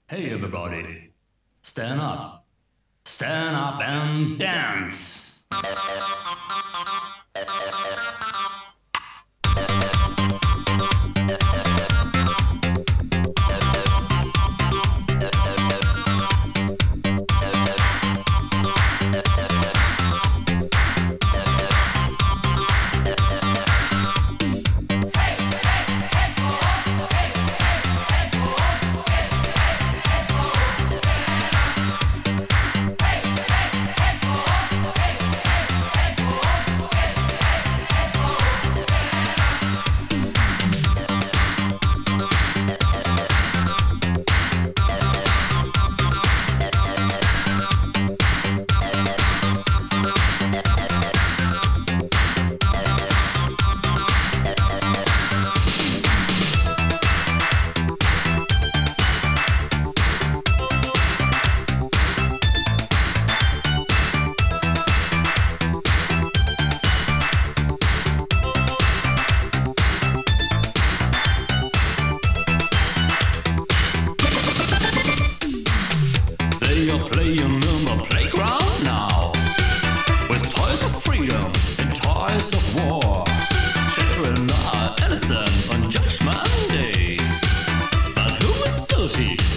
Hey everybody, stand up and dance. They are playing in the playground now, with toys of freedom and toys of war. Children are innocent on Judgment Day, but who is guilty